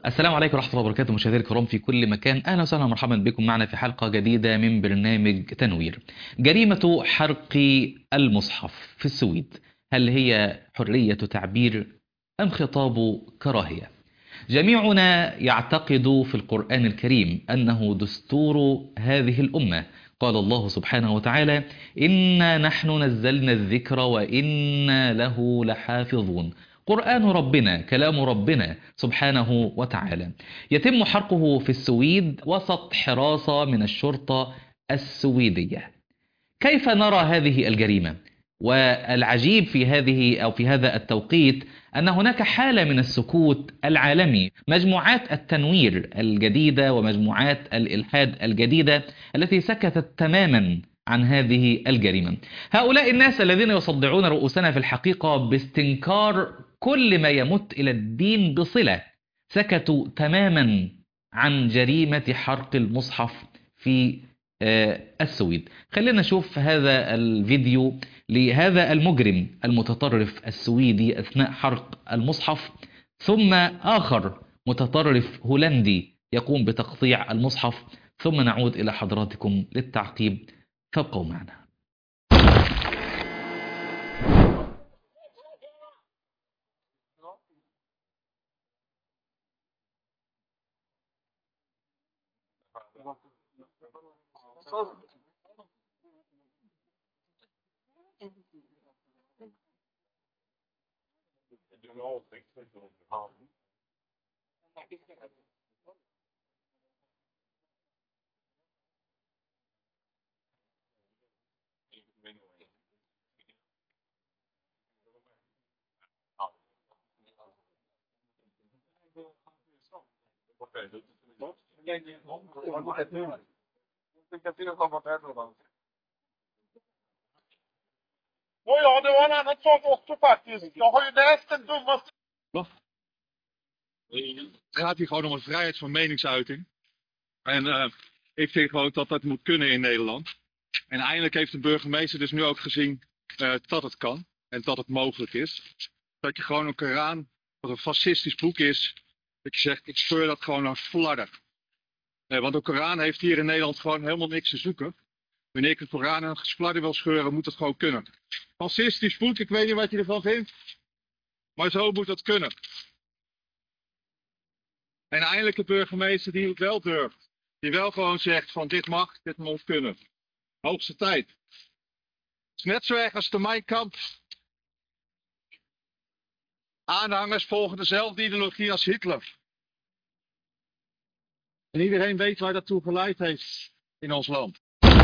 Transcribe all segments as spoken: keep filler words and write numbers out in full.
السلام عليكم ورحمة الله وبركاته، مشاهدينا الكرام في كل مكان. أهلا وسهلا ومرحبا بكم معنا في حلقة جديدة من برنامج تنوير. جريمة حرق المصحف في السويد، هل هي حرية تعبير أم خطاب كراهية؟ جميعنا يعتقد في القرآن الكريم أنه دستور هذه الأمة. قال الله سبحانه وتعالى: إنا نحن نزلنا الذكر وإنا له لحافظون. قرآن ربنا، كلام ربنا سبحانه وتعالى، يتم حرقه في السويد وسط حراسة من الشرطة السويدية. كيف نرى هذه الجريمة؟ والعجيب في هذه أو في هذا التوقيت أن هناك حالة من السكوت العالمي، مجموعات التنوير الجديدة ومجموعات الإلحاد الجديدة التي سكتت تماما عن هذه الجريمة. هؤلاء الناس الذين يصدعون رؤوسنا في الحقيقة باستنكار كل ما يمت إلى الدين بصلة، سكتوا تماما عن جريمة حرق المصحف في السويد. خلينا نشوف هذا الفيديو لهذا المجرم المتطرف السويدي أثناء حرق المصحف، ثم آخر متطرف هولندي يقوم بتقطيع المصحف، ثم نعود إلى حضراتكم للتعقيب. فابقوا معنا. Oh ja, det var en annan sak också faktiskt. Jag har ju läst den dummaste... Het gaat hier gewoon om een vrijheid van meningsuiting. En uh, ik vind gewoon dat dat moet kunnen in Nederland. En eindelijk heeft de burgemeester dus nu ook gezien uh, dat het kan. En dat het mogelijk is. Dat je gewoon een Koran, wat een fascistisch boek is, dat je zegt, ik scheur dat gewoon naar flarden. Uh, want een Koran heeft hier in Nederland gewoon helemaal niks te zoeken. Wanneer ik een Koran aan flarden wil scheuren, moet dat gewoon kunnen. Fascistisch boek, ik weet niet wat je ervan vindt. Maar zo moet dat kunnen. En eindelijk een burgemeester die het wel durft. Die wel gewoon zegt van dit mag, dit moet kunnen. Hoogste tijd. Het is net zo erg als de Mein Kampf. Aanhangers volgen dezelfde ideologie als Hitler. En iedereen weet waar dat toe geleid heeft in ons land.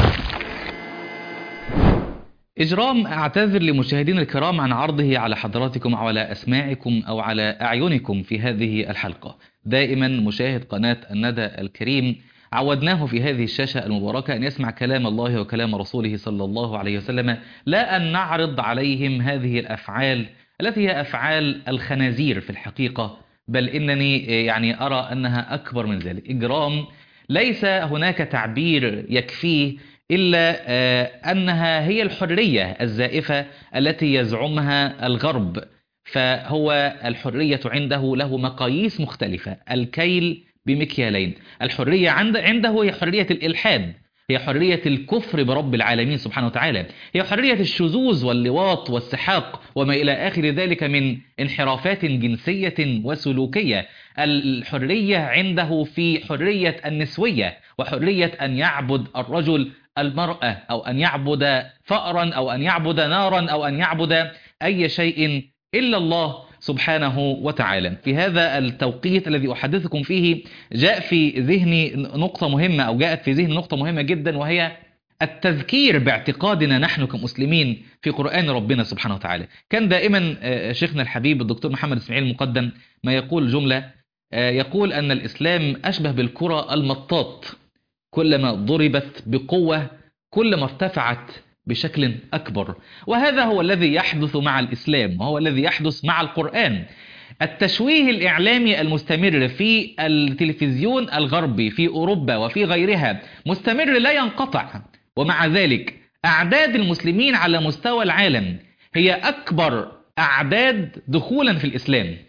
إجرام أعتذر لمشاهدين الكرام عن عرضه على حضراتكم أو على أسماعكم أو على أعينكم في هذه الحلقة. دائما مشاهد قناة الندى الكريم عودناه في هذه الشاشة المباركة أن يسمع كلام الله وكلام رسوله صلى الله عليه وسلم، لا أن نعرض عليهم هذه الأفعال التي هي أفعال الخنازير في الحقيقة، بل إنني يعني أرى أنها أكبر من ذلك. إجرام ليس هناك تعبير يكفيه إلا أنها هي الحرية الزائفة التي يزعمها الغرب. فهو الحرية عنده له مقاييس مختلفة، الكيل بمكيالين. الحرية عنده هي حرية الإلحاد، هي حرية الكفر برب العالمين سبحانه وتعالى، هي حرية الشذوذ واللواط والسحاق وما إلى آخر ذلك من انحرافات جنسية وسلوكية. الحرية عنده في حرية النسوية وحرية أن يعبد الرجل المرأة، أو أن يعبد فأرا أو أن يعبد نارا أو أن يعبد أي شيء إلا الله سبحانه وتعالى. في هذا التوقيت الذي أحدثكم فيه جاء في ذهني نقطة مهمة أو جاءت في ذهني نقطة مهمة جدا، وهي التذكير باعتقادنا نحن كمسلمين في قرآن ربنا سبحانه وتعالى. كان دائما شيخنا الحبيب الدكتور محمد إسماعيل المقدم ما يقول جملة، يقول أن الإسلام أشبه بالكرة المطاط، كلما ضربت بقوة كلما ارتفعت بشكل أكبر. وهذا هو الذي يحدث مع الإسلام، وهو الذي يحدث مع القرآن. التشويه الإعلامي المستمر في التلفزيون الغربي في أوروبا وفي غيرها مستمر لا ينقطع، ومع ذلك أعداد المسلمين على مستوى العالم هي أكبر أعداد دخولا في الإسلام.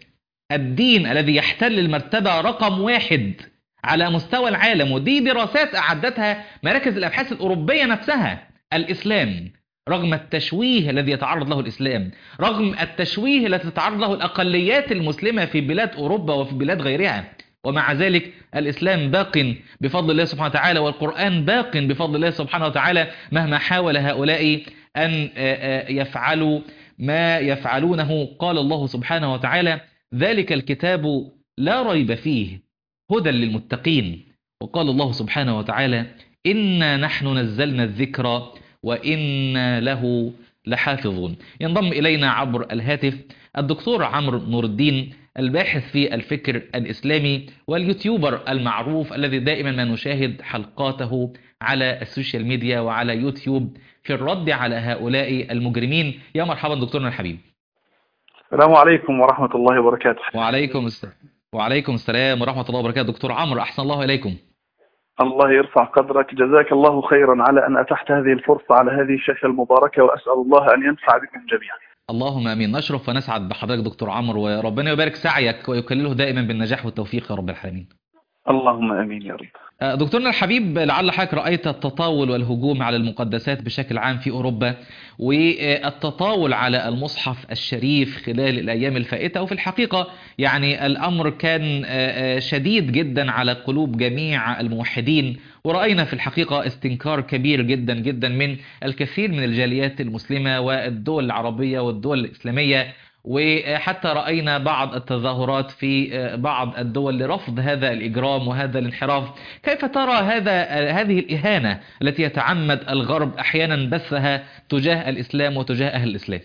الدين الذي يحتل المرتبة رقم واحد على مستوى العالم، ودي دراسات أعدتها مراكز الأبحاث الأوروبية نفسها، الإسلام، رغم التشويه الذي يتعرض له الإسلام، رغم التشويه الذي تتعرض له الأقليات المسلمة في بلاد أوروبا وفي بلاد غيرها، ومع ذلك الإسلام باق بفضل الله سبحانه وتعالى، والقرآن باق بفضل الله سبحانه وتعالى، مهما حاول هؤلاء أن يفعلوا ما يفعلونه. قال الله سبحانه وتعالى: ذلك الكتاب لا ريب فيه هدى للمتقين. وقال الله سبحانه وتعالى: إنا نحن نزلنا الذكر وإنا له لحافظون. ينضم إلينا عبر الهاتف الدكتور عمرو نور الدين، الباحث في الفكر الإسلامي واليوتيوبر المعروف الذي دائما ما نشاهد حلقاته على السوشيال ميديا وعلى يوتيوب في الرد على هؤلاء المجرمين. يا مرحبا دكتورنا الحبيب. السلام عليكم ورحمة الله وبركاته. وعليكم السلام وعليكم السلام ورحمة الله وبركاته. دكتور عمرو، أحسن الله إليكم. الله يرفع قدرك، جزاك الله خيرا على أن أتحت هذه الفرصة على هذه الشاشة المباركة، وأسأل الله أن ينفع بكم جميعا. اللهم امين. نشرف ونسعد بحضرتك دكتور عمرو، وربنا يبارك سعيك ويكلله دائما بالنجاح والتوفيق يا رب العالمين. اللهم امين يا رب. دكتورنا الحبيب، لعل حضرتك رأيت التطاول والهجوم على المقدسات بشكل عام في أوروبا، والتطاول على المصحف الشريف خلال الأيام الفائتة، وفي الحقيقة يعني الأمر كان شديد جدا على قلوب جميع الموحدين، ورأينا في الحقيقة استنكار كبير جدا جدا من الكثير من الجاليات المسلمة والدول العربية والدول الإسلامية، وحتى رأينا بعض التظاهرات في بعض الدول لرفض هذا الإجرام وهذا الانحراف. كيف ترى هذا هذه الإهانة التي يتعمد الغرب أحيانا بثها تجاه الإسلام وتجاه أهل الإسلام؟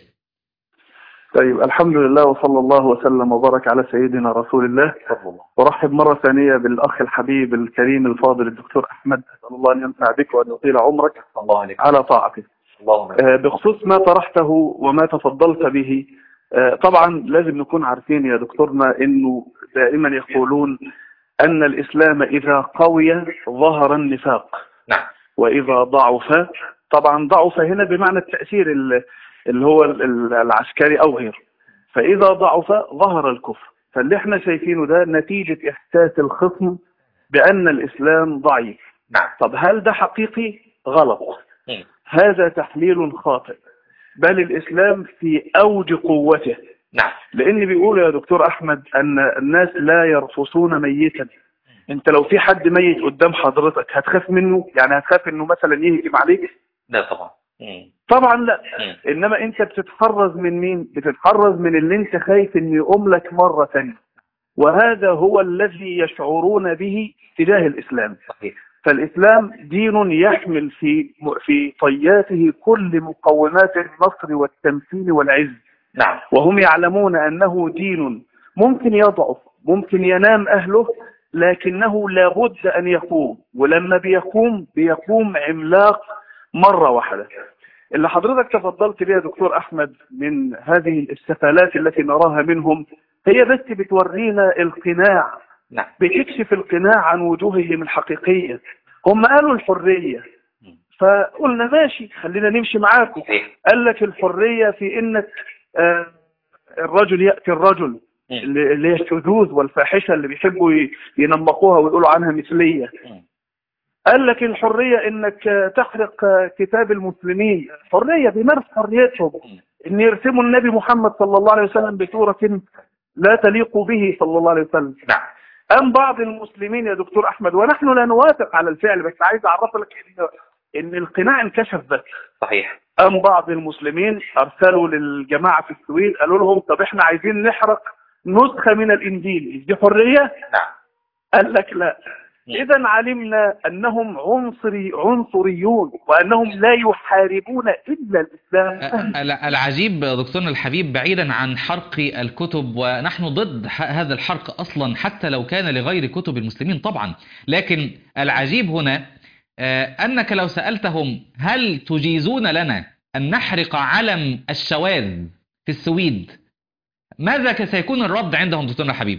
طيب، الحمد لله وصلى الله وسلم وبارك على سيدنا رسول الله. ورحب مرة ثانية بالأخ الحبيب الكريم الفاضل الدكتور أحمد، أسأل الله أن ينفع بك وأن يطيل عمرك الله عليك على طاعته. الله بخصوص ما طرحته وما تفضلت به، طبعا لازم نكون عارفين يا دكتورنا انه دائما يقولون ان الاسلام اذا قوي ظهر النفاق. نعم. واذا ضعف، طبعا ضعف هنا بمعنى التأثير اللي هو العسكري او غيره، فاذا ضعف ظهر الكفر. فاللي احنا شايفينه ده نتيجة احساس الخصم بان الاسلام ضعيف. نعم. طب هل ده حقيقي؟ غلط. م. هذا تحليل خاطئ، بل الإسلام في أوج قوته. نعم. لأن بيقول يا دكتور أحمد أن الناس لا يرفصون ميتا. أنت لو في حد ميت قدام حضرتك هتخاف منه؟ يعني هتخاف إنه مثلا يهجم عليك؟ لا طبعا. مم. طبعا لا. مم. إنما أنت بتتحرز من مين؟ بتتحرز من اللي أنت خايف إنه يقوم لك مرة ثانية، وهذا هو الذي يشعرون به تجاه الإسلام. صحيح. فالإسلام دين يحمل في في طياته كل مقومات النصر والتمكين والعز. نعم. وهم يعلمون أنه دين ممكن يضعف، ممكن ينام أهله، لكنه لابد أن يقوم، ولما بيقوم بيقوم عملاق مرة واحدة. اللي حضرتك تفضلت بها دكتور أحمد من هذه السفالات التي نراها منهم هي بس بتورينا القناع. نعم. بتكشف القناع عن وجوههم الحقيقية. هم قالوا الحرية، فقلنا ماشي خلينا نمشي معاكم. قال لك الحرية في انك آه الرجل يأتي الرجل، اللي هي الشذوذ والفاحشة اللي بيحبوا ينمقوها ويقولوا عنها مثلية. قال لك الحرية انك تحرق كتاب المسلمين، حرية بيمارس حريتهم ان يرسموا النبي محمد صلى الله عليه وسلم بصورة لا تليق به صلى الله عليه وسلم. نعم. أم بعض المسلمين يا دكتور أحمد، ونحن لا نوافق على الفعل، بس عايز أعرف لك إن, إن القناع انكشف بس. صحيح. أم بعض المسلمين أرسلوا للجماعة في السويد قالوا لهم طب إحنا عايزين نحرق نسخة من الإنجيل، دي حرية؟ نعم. قال لك لا. إذا علمنا أنهم عنصري عنصريون وأنهم لا يحاربون إلا الإسلام. العجيب دكتورنا الحبيب، بعيدا عن حرق الكتب، ونحن ضد هذا الحرق أصلا حتى لو كان لغير كتب المسلمين طبعا، لكن العجيب هنا أنك لو سألتهم هل تجيزون لنا أن نحرق علم الشواذ في السويد، ماذا سيكون الرد عندهم دكتورنا الحبيب؟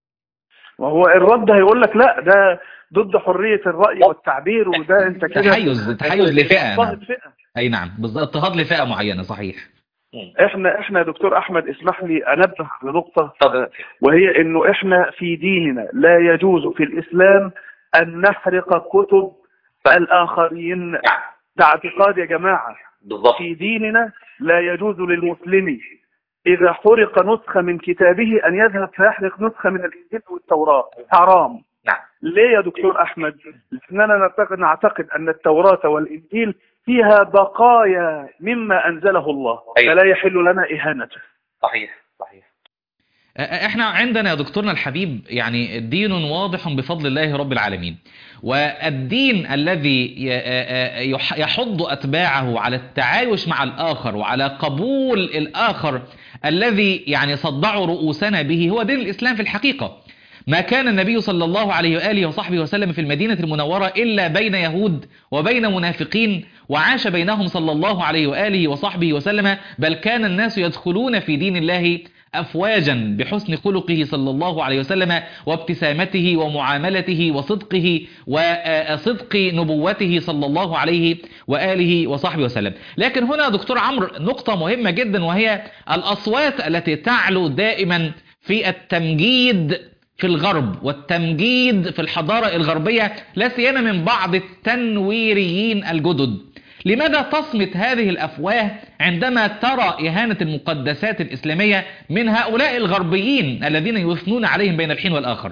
وهو الرد هيقول لك لا، ده ضد حرية الرأي والتعبير، وده انت كده تحيز تحيز لفئة. نعم. فئة. اي نعم بالضبط، اضطهاد لفئة معينة. صحيح. مم. احنا احنا يا دكتور احمد اسمح لي انبه على نقطة، اتفضل. وهي انه احنا في ديننا لا يجوز في الاسلام ان نحرق كتب الاخرين. ده اعتقاد يا جماعة. بالضبط. في ديننا لا يجوز للمسلم إذا حرق نسخة من كتابه أن يذهب فيحرق نسخة من الإنجيل والتوراة. حرام. نعم. ليه يا دكتور أحمد؟ لأننا نعتقد, نعتقد أن التوراة والإنجيل فيها بقايا مما أنزله الله. أيوة. فلا يحل لنا إهانته. صحيح صحيح. احنا عندنا يا دكتورنا الحبيب يعني دين واضح بفضل الله رب العالمين، والدين الذي يحض أتباعه على التعايش مع الآخر وعلى قبول الآخر الذي يعني صدعوا رؤوسنا به هو دين الإسلام في الحقيقة. ما كان النبي صلى الله عليه وآله وصحبه وسلم في المدينة المنورة إلا بين يهود وبين منافقين، وعاش بينهم صلى الله عليه وآله وصحبه وسلم، بل كان الناس يدخلون في دين الله أفواجا بحسن خلقه صلى الله عليه وسلم وابتسامته ومعاملته وصدقه وصدق نبوته صلى الله عليه وآله وصحبه وسلم. لكن هنا دكتور عمرو نقطة مهمة جدا، وهي الأصوات التي تعلو دائما في التمجيد في الغرب والتمجيد في الحضارة الغربية، لا سيما من بعض التنويريين الجدد. لماذا تصمت هذه الأفواه عندما ترى إهانة المقدسات الإسلامية من هؤلاء الغربيين الذين يثنون عليهم بين الحين والآخر؟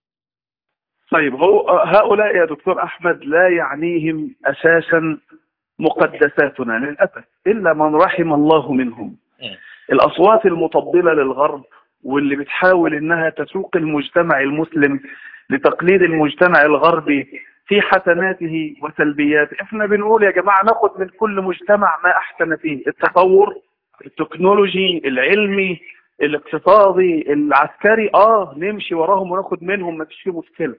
طيب، هو هؤلاء يا دكتور أحمد لا يعنيهم أساسا مقدساتنا للأسف إلا من رحم الله منهم. الأصوات المطبلة للغرب واللي بتحاول إنها تسوق المجتمع المسلم لتقليد المجتمع الغربي في حسناته وسلبياته. احنا بنقول يا جماعة ناخد من كل مجتمع ما أحسن فيه، التطور التكنولوجي العلمي الاقتصادي العسكري، اه نمشي وراهم وناخد منهم، ما فيش فيه مشكلة،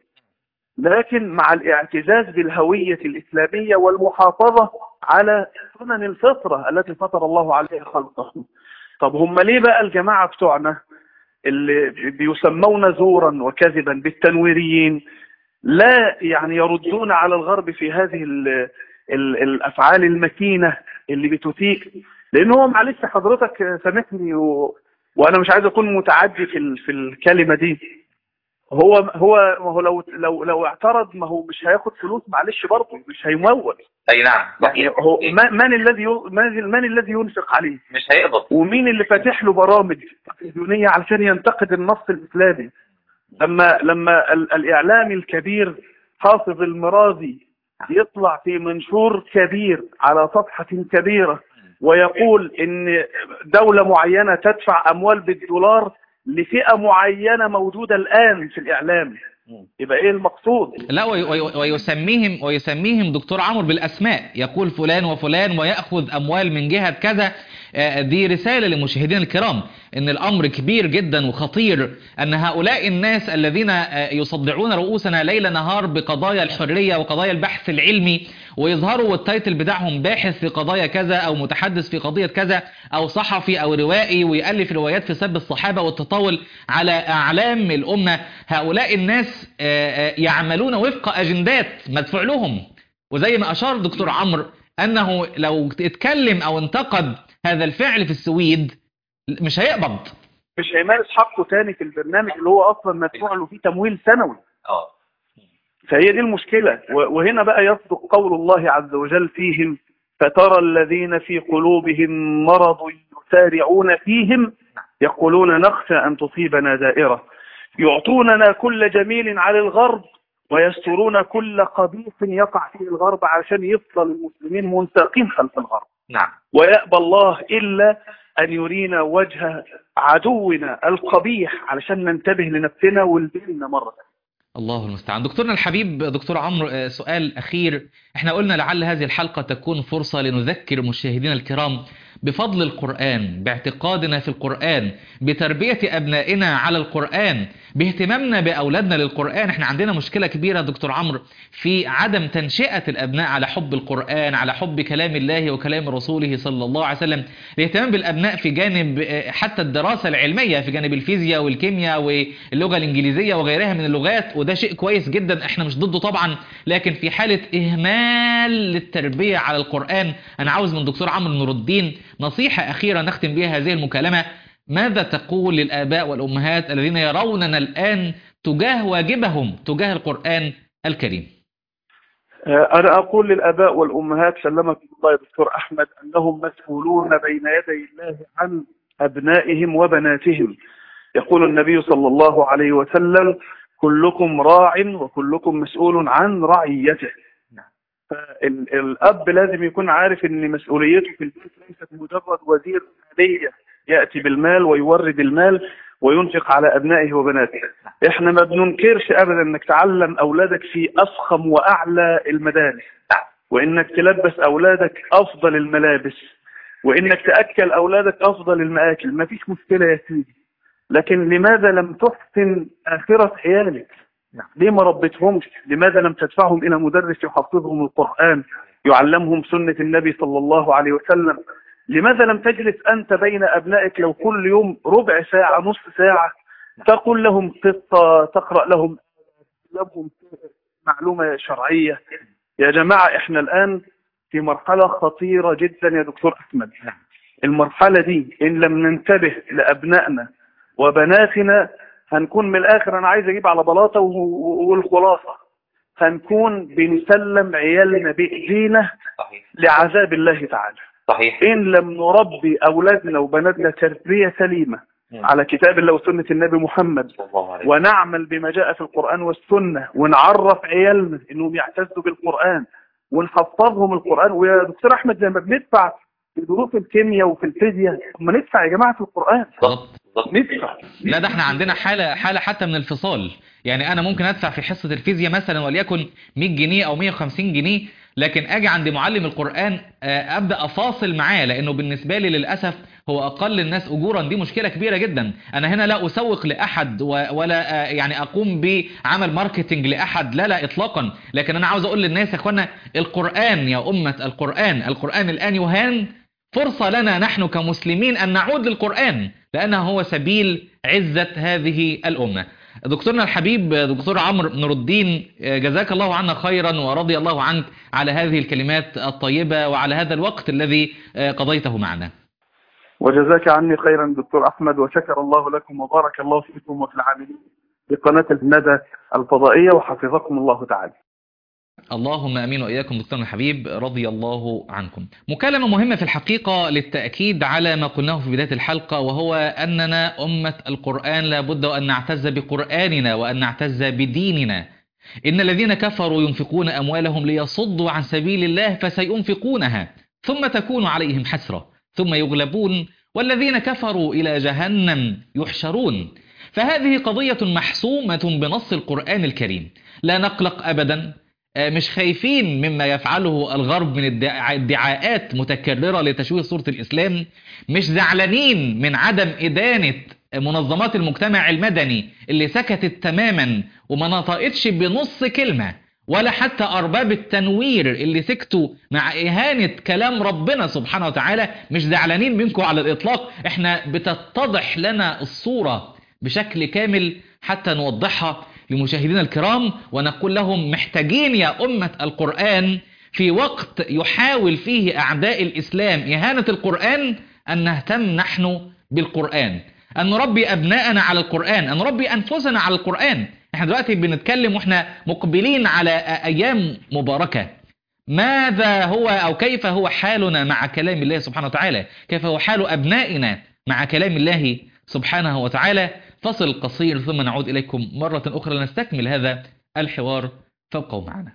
لكن مع الاعتزاز بالهوية الإسلامية والمحافظة على سنن الفطرة التي فطر الله عليها خلقه. طب هم ليه بقى الجماعة بتوعنا اللي بيسمون زورا وكذبا بالتنويريين لا يعني يردون على الغرب في هذه ال ال الأفعال المكينة اللي بتثير؟ لأنه معلش حضرتك سامحني و... وأنا مش عايز أكون متعدي في, ال... في الكلمة دي. هو هو هو لو لو لو اعترض ما هو مش هياخد فلوس، معلش برضه مش هيمول. اي نعم. يعني هو من الذي من, من الذي ينفق عليه؟ مش هيقبض. ومين اللي فاتح له برامج تلفزيونيه علشان ينتقد النص الاسلامي؟ لما لما ال الاعلامي الكبير حافظ المرازي يطلع في منشور كبير على صفحه كبيره ويقول ان دوله معينه تدفع اموال بالدولار لفئة معينة موجودة الآن في الإعلام، يبقى إيه المقصود؟ لا ويسميهم ويسميهم دكتور عمرو بالأسماء، يقول فلان وفلان ويأخذ أموال من جهة كذا. دي رسالة للمشاهدين الكرام إن الأمر كبير جدا وخطير، أن هؤلاء الناس الذين يصدعون رؤوسنا ليل نهار بقضايا الحرية وقضايا البحث العلمي، ويظهروا والتايتل بتاعهم باحث في قضايا كذا أو متحدث في قضية كذا أو صحفي أو روائي ويألف روايات في سب الصحابة والتطاول على أعلام الأمة. هؤلاء الناس يعملون وفق أجندات مدفوع لهم، وزي ما أشار دكتور عمرو أنه لو اتكلم أو انتقد هذا الفعل في السويد مش هيقبض، مش هيمارس حقه تاني في البرنامج اللي هو أصلا مدفوع له فيه تمويل سنوي. اه فهي دي المشكلة. وهنا بقى يصدق قول الله عز وجل فيهم: فترى الذين في قلوبهم مرض يسارعون فيهم يقولون نخشى أن تصيبنا دائرة، يعطوننا كل جميل على الغرب ويسترون كل قبيح يقع فيه الغرب عشان يفضل المسلمين منساقين خلف الغرب. نعم. ويأبى الله إلا أن يرينا وجه عدونا القبيح علشان ننتبه لنفسنا ولديننا مرة. الله المستعان. دكتورنا الحبيب دكتور عمرو، سؤال أخير. احنا قلنا لعل هذه الحلقة تكون فرصة لنذكر مشاهدينا الكرام بفضل القرآن، باعتقادنا في القرآن، بتربية أبنائنا على القرآن، باهتمامنا بأولادنا للقرآن. احنا عندنا مشكلة كبيرة دكتور عمرو في عدم تنشئة الأبناء على حب القرآن، على حب كلام الله وكلام رسوله صلى الله عليه وسلم. الاهتمام بالأبناء في جانب حتى الدراسة العلمية، في جانب الفيزياء والكيمياء واللغة الإنجليزية وغيرها من اللغات، وده شيء كويس جدا، احنا مش ضده طبعا، لكن في حالة إهمال للتربية على القرآن أنا عاوز من دكتور عمرو نور الدين نصيحة أخيرة نختم بها هذه المكالمة. ماذا تقول للآباء والأمهات الذين يروننا الآن تجاه واجبهم تجاه القرآن الكريم؟ أنا أقول للآباء والأمهات سلمكم الله يا دكتور أحمد أنهم مسؤولون بين يدي الله عن أبنائهم وبناتهم. يقول النبي صلى الله عليه وسلم: كلكم راع وكلكم مسؤول عن رعيته. فالأب لازم يكون عارف أن مسؤوليته في البيت ليست مجرد وزير مالية يأتي بالمال ويورد المال وينفق على أبنائه وبناته. إحنا ما بننكرش أبدا أنك تعلم أولادك في أفخم وأعلى المدارس، وإنك تلبس أولادك أفضل الملابس، وإنك تأكل أولادك أفضل المآكل، ما فيش مشكلة يا سيدي. لكن لماذا لم تحسن آخرة عيالك؟ ليه ما ربيتهمش؟ لماذا لم تدفعهم إلى مدرس يحفظهم القرآن يعلمهم سنة النبي صلى الله عليه وسلم؟ لماذا لم تجلس أنت بين أبنائك لو كل يوم ربع ساعة نص ساعة تقول لهم قصة، تقرأ لهم لهم معلومة شرعية؟ يا جماعة إحنا الآن في مرحلة خطيرة جدا يا دكتور أحمد. المرحلة دي إن لم ننتبه لأبنائنا وبناتنا هنكون من الآخر، أنا عايز أجيب على بلاطة والخلاصة، هنكون بنسلم عيالنا بإيدينا لعذاب الله تعالى. صحيح. إن لم نربي أولادنا وبناتنا تربية سليمة م. على كتاب الله وسنة النبي محمد، ونعمل بما جاء في القرآن والسنة، ونعرف عيالنا إنهم يعتزوا بالقرآن، ونحفظهم القرآن. ويا دكتور أحمد زي ما بندفع في دروس الكيمياء وفي الفيزياء، ما ندفع يا جماعة في القرآن. ندفع. لا ده احنا عندنا حالة حالة حتى من الفصال. يعني أنا ممكن أدفع في حصة الفيزياء مثلا وليكن مية جنيه أو مية وخمسين جنيه، لكن أجي عند معلم القرآن أبدأ أفاصل معاه، لأنه بالنسبة لي للأسف هو أقل الناس أجورا. دي مشكلة كبيرة جدا. أنا هنا لا أسوق لأحد ولا يعني أقوم بعمل ماركتينج لأحد، لا لا إطلاقا، لكن أنا عاوز أقول للناس يا أخوانا القرآن يا أمة القرآن، القرآن الآن يهان. فرصة لنا نحن كمسلمين أن نعود للقرآن لأنه هو سبيل عزة هذه الأمة. دكتورنا الحبيب دكتور عمرو نور الدين، جزاك الله عنا خيرا ورضي الله عنك على هذه الكلمات الطيبة وعلى هذا الوقت الذي قضيته معنا. وجزاك عني خيرا دكتور أحمد، وشكر الله لكم وبارك الله فيكم وفي العاملين بقناة الندى الفضائية، وحفظكم الله تعالى. اللهم امين واياكم دكتورنا الحبيب، رضي الله عنكم. مكالمة مهمة في الحقيقة للتأكيد على ما قلناه في بداية الحلقة، وهو أننا أمة القرآن لابد أن نعتز بقرآننا وأن نعتز بديننا. إن الذين كفروا ينفقون أموالهم ليصدوا عن سبيل الله فسينفقونها ثم تكون عليهم حسرة ثم يغلبون والذين كفروا إلى جهنم يحشرون. فهذه قضية محسومة بنص القرآن الكريم، لا نقلق أبدا، مش خايفين مما يفعله الغرب من ادعاءات متكررة لتشويه صورة الإسلام، مش زعلانين من عدم إدانة منظمات المجتمع المدني اللي سكتت تماما وما نطقتش بنص كلمة، ولا حتى أرباب التنوير اللي سكتوا مع إهانة كلام ربنا سبحانه وتعالى. مش زعلانين منكم على الإطلاق، احنا بتتضح لنا الصورة بشكل كامل حتى نوضحها لمشاهدينا الكرام ونقول لهم محتاجين يا أمة القرآن في وقت يحاول فيه أعداء الإسلام إهانة القرآن أن نهتم نحن بالقرآن، أن نربي أبناءنا على القرآن، أن نربي أنفسنا على القرآن. احنا دلوقتي بنتكلم واحنا مقبلين على أيام مباركة. ماذا هو أو كيف هو حالنا مع كلام الله سبحانه وتعالى؟ كيف هو حال أبنائنا مع كلام الله سبحانه وتعالى؟ فصل قصير ثم نعود إليكم مرة أخرى لنستكمل هذا الحوار، فابقوا معنا.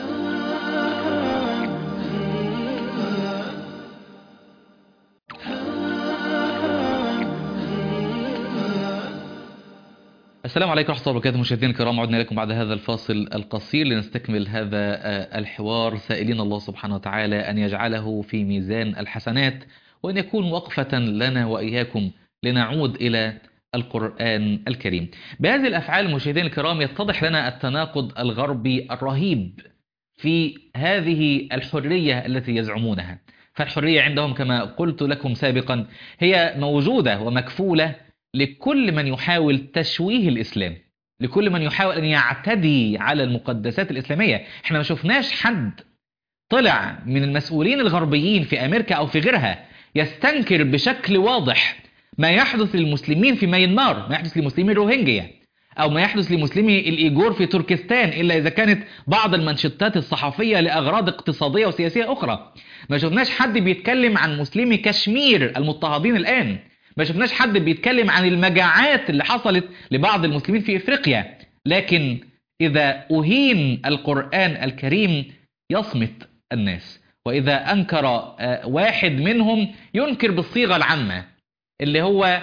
السلام عليكم ورحمة الله وبركاته مشاهدينا الكرام، عدنا لكم بعد هذا الفاصل القصير لنستكمل هذا الحوار، سائلين الله سبحانه وتعالى أن يجعله في ميزان الحسنات وأن يكون وقفة لنا وإياكم لنعود إلى القرآن الكريم. بهذه الأفعال مشاهدينا الكرام يتضح لنا التناقض الغربي الرهيب في هذه الحرية التي يزعمونها. فالحرية عندهم كما قلت لكم سابقا هي موجودة ومكفولة لكل من يحاول تشويه الإسلام، لكل من يحاول أن يعتدي على المقدسات الإسلامية. احنا ما شفناش حد طلع من المسؤولين الغربيين في أمريكا أو في غيرها يستنكر بشكل واضح ما يحدث للمسلمين في ميانمار، ما يحدث لمسلمي الروهينجيا، أو ما يحدث لمسلمي الإيجور في تركستان، إلا إذا كانت بعض المنشطات الصحفية لأغراض اقتصادية وسياسية أخرى. ما شفناش حد بيتكلم عن مسلمي كشمير المضطهدين الآن. ما شفناش حد بيتكلم عن المجاعات اللي حصلت لبعض المسلمين في إفريقيا. لكن إذا أهين القرآن الكريم يصمت الناس، وإذا أنكر واحد منهم ينكر بالصيغة العامة اللي هو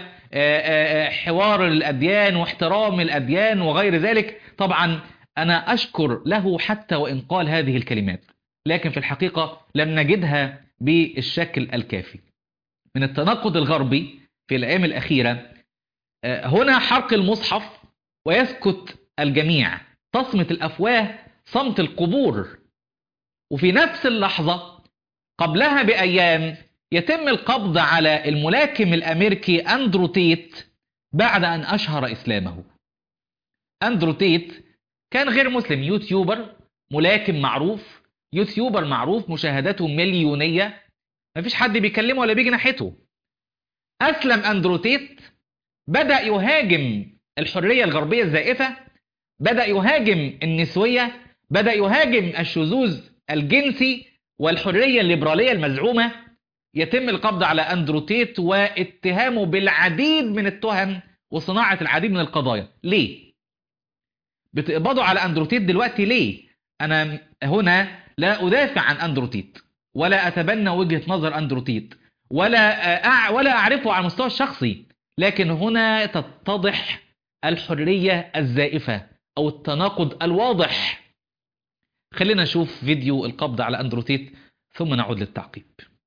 حوار الأديان واحترام الأديان وغير ذلك. طبعا أنا أشكر له حتى وإن قال هذه الكلمات، لكن في الحقيقة لم نجدها بالشكل الكافي. من التناقض الغربي في الأيام الأخيرة هنا حرق المصحف ويسكت الجميع، تصمت الأفواه صمت القبور. وفي نفس اللحظة قبلها بأيام يتم القبض على الملاكم الأمريكي أندرو تيت بعد أن أشهر إسلامه. أندرو تيت كان غير مسلم، يوتيوبر ملاكم معروف، يوتيوبر معروف مشاهداته مليونية، مفيش حد بيكلمه ولا بيجي ناحيته. أسلم أندرو تيت، بدأ يهاجم الحرية الغربية الزائفة، بدأ يهاجم النسوية، بدأ يهاجم الشذوذ الجنسي والحرية الليبرالية المزعومة. يتم القبض على أندرو تيت واتهامه بالعديد من التهم وصناعة العديد من القضايا. ليه بتقبضوا على أندرو تيت دلوقتي؟ ليه؟ أنا هنا لا أدافع عن أندرو تيت ولا أتبنى وجهة نظر أندرو تيت ولا أع... ولا أعرفه على المستوى الشخصي، لكن هنا تتضح الحرية الزائفة أو التناقض الواضح. خلينا نشوف فيديو القبض على أندرو تيت ثم نعود للتعقيب.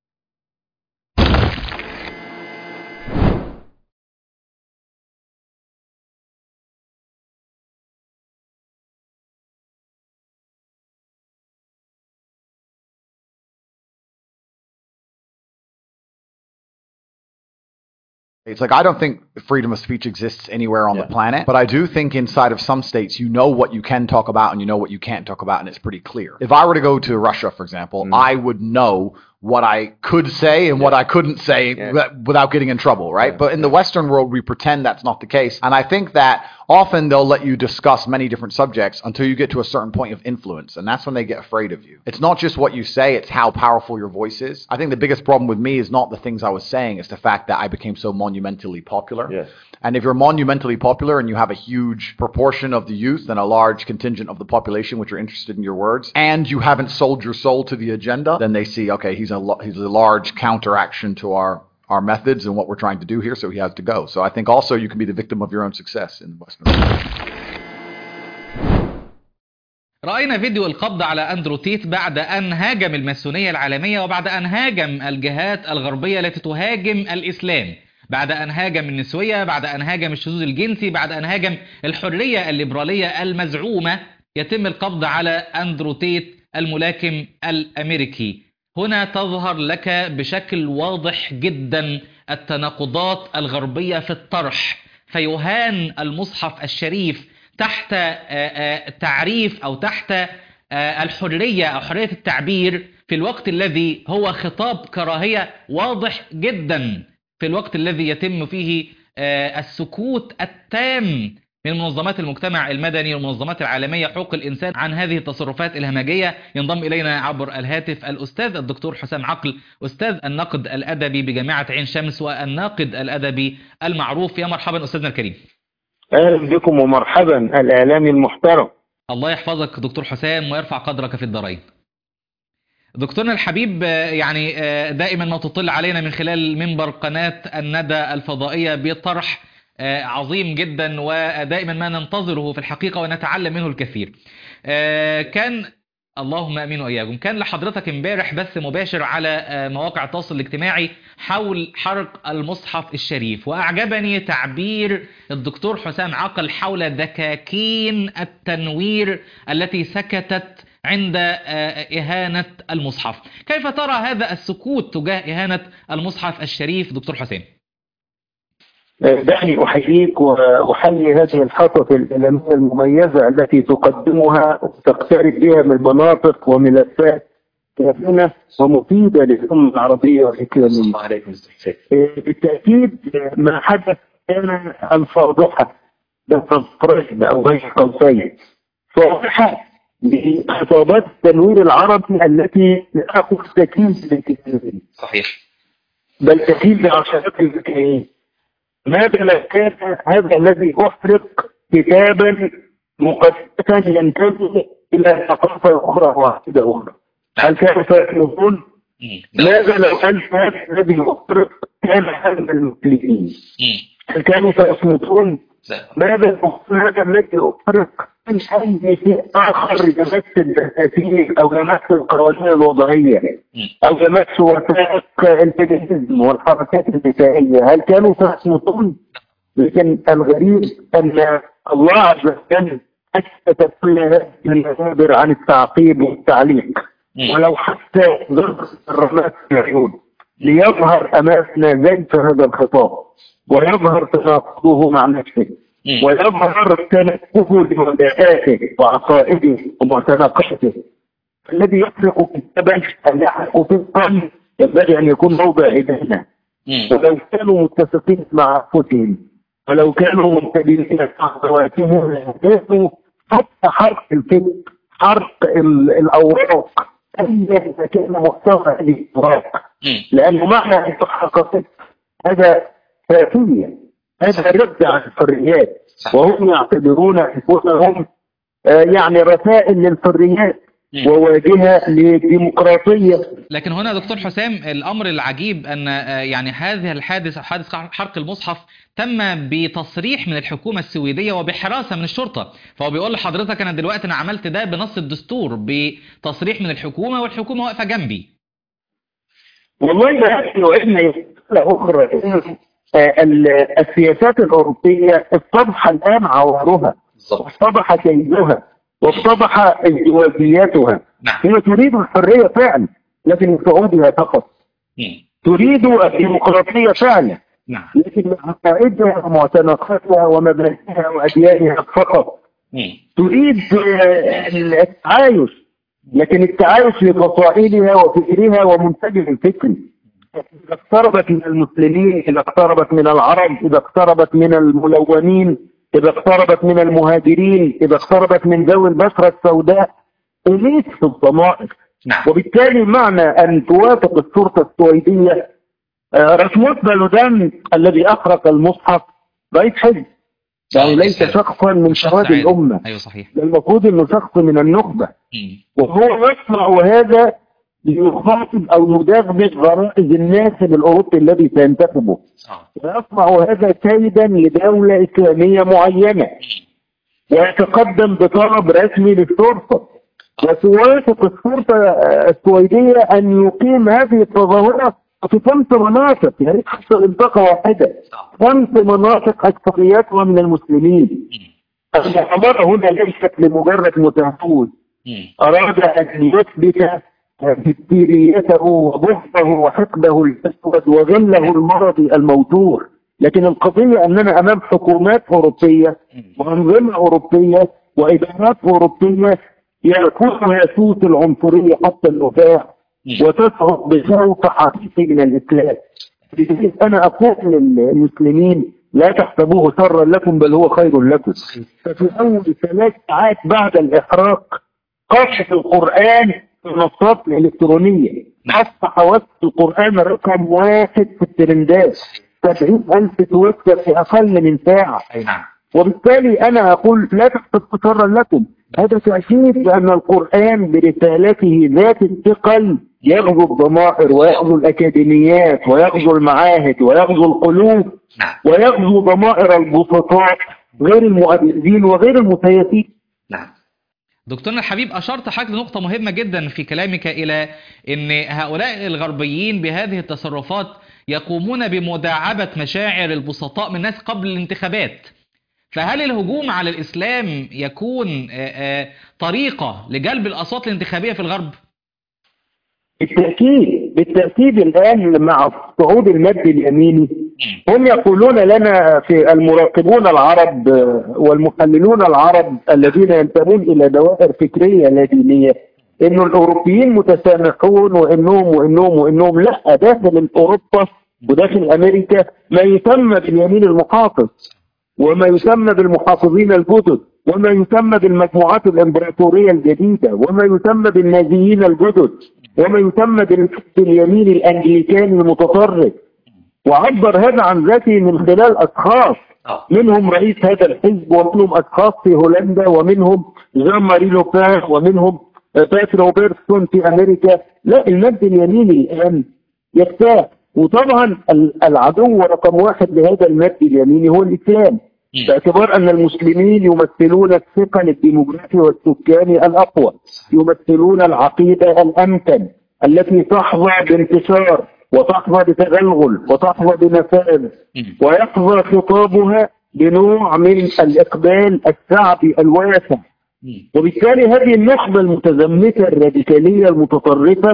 It's like, I don't think freedom of speech exists anywhere on Yeah. the planet, but I do think inside of some states, you know what you can talk about and you know what you can't talk about, and it's pretty clear. If I were to go to Russia, for example, Mm. I would know what I could say and what I couldn't say Yeah. wi- without getting in trouble, right? Yeah. But in the Western world, we pretend that's not the case. And I think that often they'll let you discuss many different subjects until you get to a certain point of influence, and that's when they get afraid of you. It's not just what you say, it's how powerful your voice is. I think the biggest problem with me is not the things I was saying, it's the fact that I became so monumentally popular. Yes. And if you're monumentally popular and you have a huge proportion of the youth and a large contingent of the population which are interested in your words, and you haven't sold your soul to the agenda, then they see, okay, he's a lo- he's a large counteraction to our our methods and what we're trying to do here, so he has to go. So I think also you can be the victim of your own success in the Western world. رأينا فيديو القبض على أندرو تيت بعد أن هاجم الماسونية العالمية وبعد أن هاجم الجهات الغربية التي تهاجم الإسلام، بعد أن هاجم النسوية، بعد أن هاجم الشذوذ الجنسي، بعد أن هاجم الحرية الليبرالية المزعومة. يتم القبض على أندرو تيت الملاكم الأمريكي. هنا تظهر لك بشكل واضح جدا التناقضات الغربية في الطرح. فيهان المصحف الشريف تحت تعريف أو تحت الحرية أو حرية التعبير في الوقت الذي هو خطاب كراهية واضح جدا، في الوقت الذي يتم فيه السكوت التام من منظمات المجتمع المدني والمنظمات العالمية حقوق الإنسان عن هذه التصرفات الهمجية. ينضم إلينا عبر الهاتف الأستاذ الدكتور حسام عقل، أستاذ النقد الأدبي بجامعة عين شمس والناقد الأدبي المعروف. يا مرحبا أستاذنا الكريم. أهلا بكم ومرحبا الإعلامي المحترم. الله يحفظك دكتور حسام ويرفع قدرك في الدارين. دكتورنا الحبيب، يعني دائما ما تطل علينا من خلال منبر قناة الندى الفضائية بطرح عظيم جدا ودائما ما ننتظره في الحقيقة ونتعلم منه الكثير. كان اللهم امين واياكم. كان لحضرتك امبارح بث مباشر على مواقع التواصل الاجتماعي حول حرق المصحف الشريف، واعجبني تعبير الدكتور حسام عقل حول دكاكين التنوير التي سكتت عند إهانة المصحف. كيف ترى هذا السكوت تجاه إهانة المصحف الشريف دكتور حسام؟ دعني أحييك وأحيي هذه الحلقة الإعلامية المميزة التي تقدمها وتقترب بها من مناطق وملفات كافية ومفيدة للأمة العربية والإسلامية. بالتأكيد ما حدث كان الفاضحة بالتفريج أو غير قوسين فاضحة بخطابات التنوير العربي التي تأخذ تكييف بالكثيرين. صحيح. بل تكييف بعشرات الذكريين. ماذا لو كان هذا الذي أحرق كتابا مقدسا ينتمي إلى ثقافة أخرى واحدة أخرى؟ هل كانوا سيكون؟ ماذا لو كان هذا الذي أحرق كان هذا المسلمين؟ هل كانوا سيصمتون؟ ماذا لو كان هذا الذي أحرق كان أي شيء آخر يمس الأساسيين أو يمس القوانين الوضعية أو يمس وثائق الفيديزم والحركات النسائية؟ هل كانوا سيصمتون؟ لكن الغريب أن الله عز وجل أثبت كل هذه المثابر عن التعقيب والتعليق ولو حتى ضرب الرمات في العيون ليظهر أمامنا زيف هذا الخطاب ويظهر تناقضه مع نفسه ويظهر تنكه لمداءاته وعقائده ومعتنقاته. الذي يحرق كتابا يحرق في القلب ينبغي أن يكون موضع إدانة. ولو كانوا متفقين مع أنفسهم ولو كانوا منتبهين لأخواتهم لكانوا حتى حرق الفكر حرق الأوراق أيا كان محتوى الإطلاق، لأنه معنى أن تحقق هذا فاتية، هذا رد عن الحريات، وهم يعتبرون أنفسهم يعني رسائل للحريات وواجهة للديمقراطية. لكن هنا دكتور حسام الأمر العجيب أن يعني هذه الحادث حادث حرق المصحف تم بتصريح من الحكومة السويدية وبحراسة من الشرطة، فهو بيقول لحضرتك أنا دلوقتي أنا عملت ده بنص الدستور بتصريح من الحكومة والحكومة واقفة جنبي. والله نحن إحنا أخرى السياسات الأوروبية اتضح الآن عوارها واتضح كيدها واتضح ازدواجياتها. هي تريد الحرية فعلا لكن صعودها فقط، تريد الديمقراطية فعلا لكن عقائدها ومعتنقاتها ومبادئها وأديانها فقط. تريد التعايش لكن التعايش لفصائلها وفكرها ومنتجها الفكري. إذا اقتربت من المسلمين، إذا اقتربت من العرب، إذا اقتربت من الملونين، إذا اقتربت من المهاجرين، إذا اقتربت من ذوي البشرة السوداء أليس في الضمائر. وبالتالي معنى أن توافق الشرطة السويدية رسموت بلودان الذي أخرق المصحف رئيس حزب، يعني ليس شخصا من شباب الأمة. أيوة صحيح. المفروض أنه شخص من النخبة وهو يصنع هذا ليخاطب أو يدغدغ غرائز الناخب الأوروبي الذي سينتخبه، ويصنع هذا كيدا لدولة إسلامية معينة، ويتقدم بطلب رسمي للشرطة وتوافق الشرطة السويدية أن يقيم هذه التظاهرة في خمس مناطق، يعني حتى منطقة واحدة، خمس مناطق أكثريتها من المسلمين. الأمر هنا ليست لمجرد متهفوز، أراد أن يثبت هستيريته وبغضه وحقده الأسود وغله المرضي الموتور. لكن القضية أننا أمام حكومات أوروبية وأنظمة أوروبية وإدارات أوروبية يأكلها سوس العنصرية حتى النفاع وتصعد بصوت حقيقي من الإسلام. أنا أقول للمسلمين لا تحسبوه شرا لكم بل هو خير لكم. ففي أول ثلاث ساعات بعد الإحراق قصف القرآن في المنصات الإلكترونية، أصبح وصف القرآن رقم واحد في الترندات، سبعين ألف تويتر في أقل من ساعة. وبالتالي أنا أقول لا تحسبوا شرا لكم، هذا تأكيد بأن القرآن برسالته ذات الثقل يغزو الضمائر ويغزو الأكاديميات ويغزو المعاهد ويغزو القلوب ويغزو ضمائر البسطاء غير المؤدبين وغير المسيسين. نعم دكتورنا الحبيب، أشرت حضرتك لنقطة مهمة جدا في كلامك إلى أن هؤلاء الغربيين بهذه التصرفات يقومون بمداعبة مشاعر البسطاء من الناس قبل الانتخابات. فهل الهجوم على الإسلام يكون طريقة لجلب الأصوات الانتخابية في الغرب؟ بالتأكيد بالتأكيد. الآن مع صعود المد اليميني هم يقولون لنا في المراقبون العرب والمحللون العرب الذين ينتمون إلى دوائر فكرية لا دينية إنه الأوروبيين متسامحون وإنهم وإنهم وإنهم. لا، داخل أوروبا وداخل أمريكا ما يسمى باليمين المحافظ، وما يسمى بالمحافظين الجدد، وما يسمى بالمجموعات الإمبراطورية الجديدة، وما يسمى بالنازيين الجدد، وما يسمى باليمين الأنجليكاني المتطرف. وعبر هذا عن ذاته من خلال أشخاص، منهم رئيس هذا الحزب، ومنهم أشخاص في هولندا، ومنهم جان ماري لوبان، ومنهم بات روبرتسون في أمريكا. لا، المد اليميني الآن يرتاح. وطبعا العدو رقم واحد لهذا المد اليميني هو الإسلام، باعتبار أن المسلمين يمثلون الثقل الديموغرافي والسكاني الأقوى، يمثلون العقيدة الأمكن التي تحظى بانتشار وتحظى بتغلغل وتحظى بنفاذ، ويحظى خطابها بنوع من الإقبال الشعبي الواسع. وبالتالي هذه النخبة المتزمتة الراديكالية المتطرفة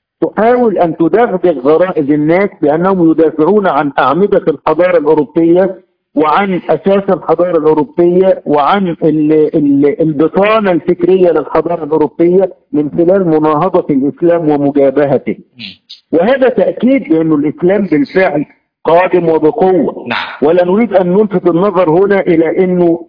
تحاول أن تدغدغ غرائز الناس بأنهم يدافعون عن أعمدة الحضارة الأوروبية وعن أساس الحضارة الأوروبية وعن ال ال البطانة الفكرية للحضارة الأوروبية من خلال مناهضة الإسلام ومجابهته. وهذا تأكيد بأن الإسلام بالفعل قادم وبقوة. ولا نريد أن نلفت النظر هنا إلى أنه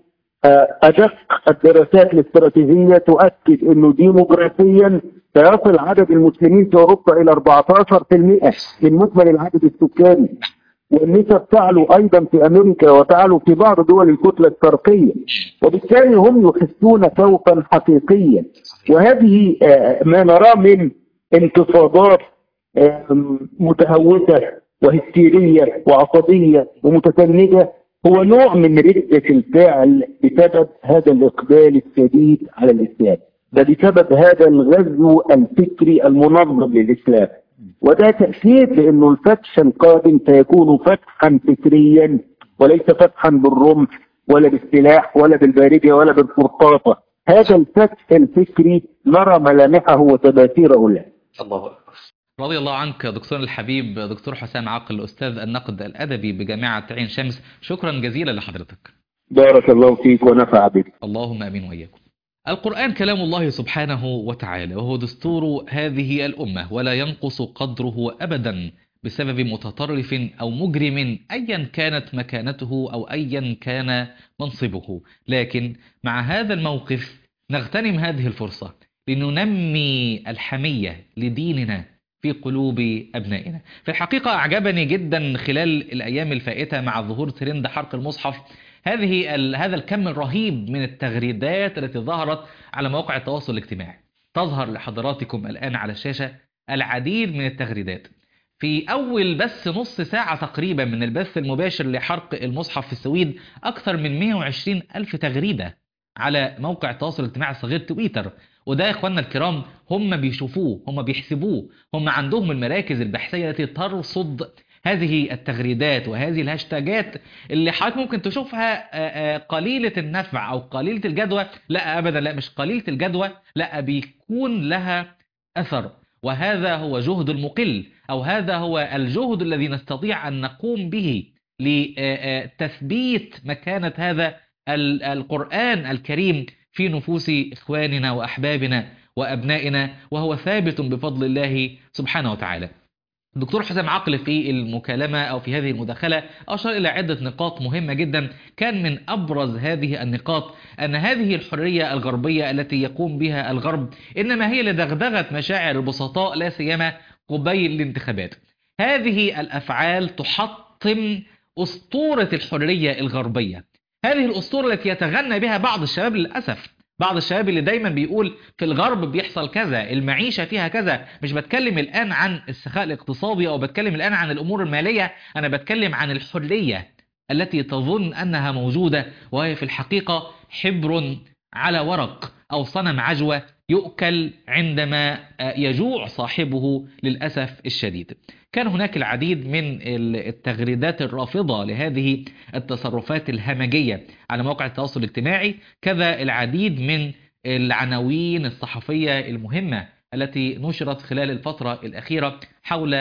أدق الدراسات الاستراتيجية تؤكد أنه ديموغرافيا سيصل عدد المسلمين في أوروبا إلى أربعة عشر بالمئة من مجمل العدد السكاني، والنسب تعلو أيضا في أمريكا وتعلو في بعض دول الكتلة الشرقية. وبالتالي هم يحسون خوفا حقيقيا. وهذه ما نراه من انتفاضات متهوسة وهستيرية وعصبية ومتسنجة هو نوع من ردة الفعل بسبب هذا الإقبال الشديد على الإسلام، ده بسبب هذا الغزو الفكري المنظم للإسلام. وده تأكيد لأنه الفتح القادم سيكون فتحا فكريا وليس فتحا بالرمح ولا بالسلاح ولا بالباردة ولا بالفرقاطة. هذا الفتح الفكري نرى ملامحه وتباتيره له. الله أكبر. رضي الله عنك دكتور الحبيب دكتور حسام عاقل، أستاذ النقد الأدبي بجامعة عين شمس، شكرا جزيلا لحضرتك. بارك الله فيك ونفع بك. اللهم آمين وإياكم. القرآن كلام الله سبحانه وتعالى، وهو دستور هذه الأمة، ولا ينقص قدره أبدا بسبب متطرف أو مجرم أيا كانت مكانته أو أيا كان منصبه. لكن مع هذا الموقف نغتنم هذه الفرصة لننمي الحمية لديننا في قلوب أبنائنا. في الحقيقة أعجبني جدا خلال الأيام الفائتة مع ظهور ترند حرق المصحف هذه هذا الكم الرهيب من التغريدات التي ظهرت على مواقع التواصل الاجتماعي. تظهر لحضراتكم الآن على الشاشة العديد من التغريدات. في أول بس نص ساعة تقريبا من البث المباشر لحرق المصحف في السويد أكثر من مئة وعشرين ألف تغريدة على موقع التواصل الاجتماعي الصغير تويتر. وده يا إخواننا الكرام هم بيشوفوه، هم بيحسبوه، هم عندهم المراكز البحثية التي ترصد هذه التغريدات وهذه الهاشتاجات اللي حضرتك ممكن تشوفها قليلة النفع أو قليلة الجدوى. لا أبدا، لا مش قليلة الجدوى، لا بيكون لها أثر. وهذا هو جهد المقل، أو هذا هو الجهد الذي نستطيع أن نقوم به لتثبيت مكانة هذا القرآن الكريم في نفوس إخواننا وأحبابنا وأبنائنا، وهو ثابت بفضل الله سبحانه وتعالى. الدكتور حسام عاقل في المكالمة أو في هذه المداخلة أشار إلى عدة نقاط مهمة جدا. كان من أبرز هذه النقاط أن هذه الحرية الغربية التي يقوم بها الغرب إنما هي لدغدغة مشاعر البسطاء لا سيما قبيل الانتخابات. هذه الأفعال تحطم أسطورة الحرية الغربية، هذه الأسطورة التي يتغنى بها بعض الشباب للأسف، بعض الشباب اللي دايما بيقول في الغرب بيحصل كذا، المعيشة فيها كذا. مش بتكلم الآن عن السخاء الاقتصادي أو بتكلم الآن عن الأمور المالية، أنا بتكلم عن الحرية التي تظن أنها موجودة وهي في الحقيقة حبر على ورق أو صنم عجوة يؤكل عندما يجوع صاحبه للأسف الشديد. كان هناك العديد من التغريدات الرافضة لهذه التصرفات الهمجية على مواقع التواصل الاجتماعي، كذا العديد من العناوين الصحفية المهمة التي نشرت خلال الفترة الأخيرة حول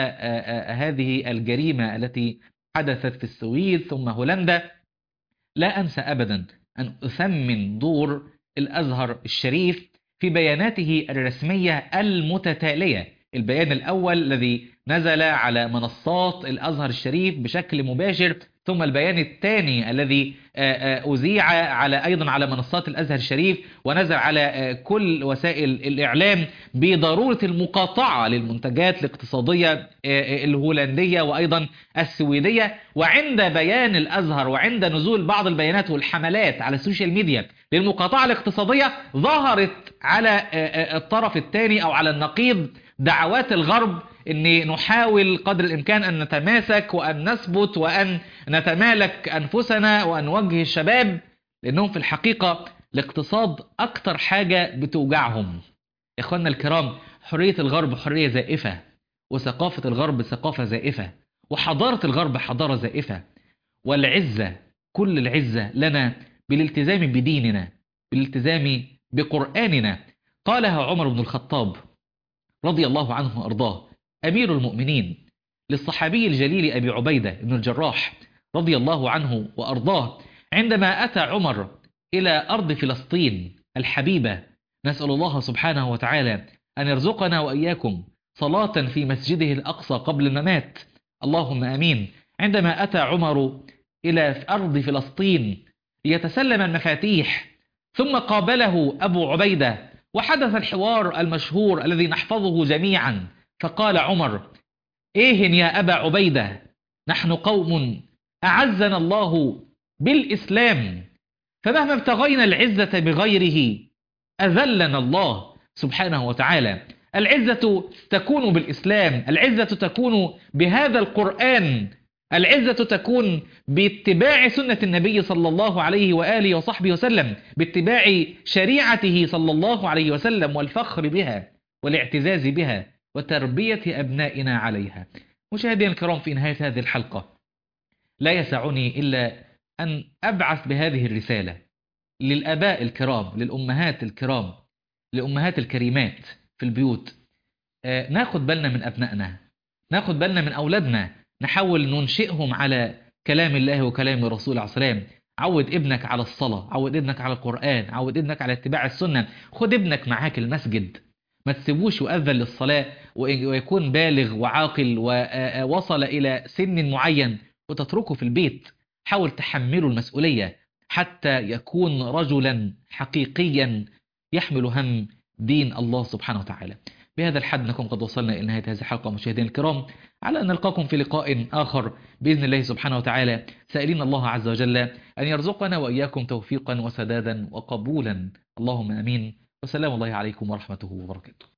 هذه الجريمة التي حدثت في السويد ثم هولندا. لا أنسى أبدا أن أثمن دور الأزهر الشريف في بياناته الرسمية المتتالية. البيان الأول الذي نزل على منصات الأزهر الشريف بشكل مباشر، ثم البيان الثاني الذي أذيع على أيضا على منصات الأزهر الشريف ونزل على كل وسائل الإعلام بضرورة المقاطعة للمنتجات الاقتصادية الهولندية وأيضا السويدية. وعند بيان الأزهر وعند نزول بعض البيانات والحملات على السوشيال ميديا للمقاطعة الاقتصادية، ظهرت على الطرف الثاني أو على النقيض دعوات الغرب أن نحاول قدر الإمكان أن نتماسك وأن نثبت وأن نتمالك أنفسنا وأن نوجه الشباب، لأنهم في الحقيقة الاقتصاد أكتر حاجة بتوجعهم. إخواننا الكرام، حرية الغرب حرية زائفة، وثقافة الغرب ثقافة زائفة، وحضارة الغرب حضارة زائفة، والعزة كل العزة لنا بالالتزام بديننا، بالالتزام بقرآننا. قالها عمر بن الخطاب رضي الله عنه وأرضاه أمير المؤمنين للصحابي الجليل أبي عبيدة بن الجراح رضي الله عنه وأرضاه عندما أتى عمر إلى أرض فلسطين الحبيبة. نسأل الله سبحانه وتعالى أن يرزقنا وإياكم صلاة في مسجده الأقصى قبل الممات، اللهم أمين. عندما أتى عمر إلى أرض فلسطين ليتسلم المفاتيح، ثم قابله أبو عبيدة وحدث الحوار المشهور الذي نحفظه جميعا، فقال عمر: إيه يا أبا عبيدة، نحن قوم أعزنا الله بالإسلام، فمهما ابتغينا العزة بغيره أذلنا الله سبحانه وتعالى. العزة تكون بالإسلام، العزة تكون بهذا القرآن، العزة تكون باتباع سنة النبي صلى الله عليه وآله وصحبه وسلم، باتباع شريعته صلى الله عليه وسلم، والفخر بها والاعتزاز بها وتربية أبنائنا عليها. مشاهدينا الكرام، في نهاية هذه الحلقة لا يسعني إلا أن أبعث بهذه الرسالة للآباء الكرام، للأمهات الكرام، للأمهات الكريمات في البيوت. آه ناخد بالنا من أبنائنا، ناخد بالنا من أولادنا، نحاول ننشئهم على كلام الله وكلام الرسول عليه السلام. عود ابنك على الصلاة، عود ابنك على القرآن، عود ابنك على اتباع السنة. خد ابنك معاك المسجد، ما تسيبوش يؤذن للصلاة ويكون بالغ وعاقل ووصل إلى سن معين وتتركه في البيت. حاول تحمله المسؤولية حتى يكون رجلا حقيقيا يحمل هم دين الله سبحانه وتعالى. بهذا الحد نكون قد وصلنا إلى نهاية هذه الحلقة مشاهدينا الكرام، على أن نلقاكم في لقاء آخر بإذن الله سبحانه وتعالى، سائلين الله عز وجل أن يرزقنا وإياكم توفيقا وسدادا وقبولا، اللهم آمين. والسلام الله عليكم ورحمته وبركاته.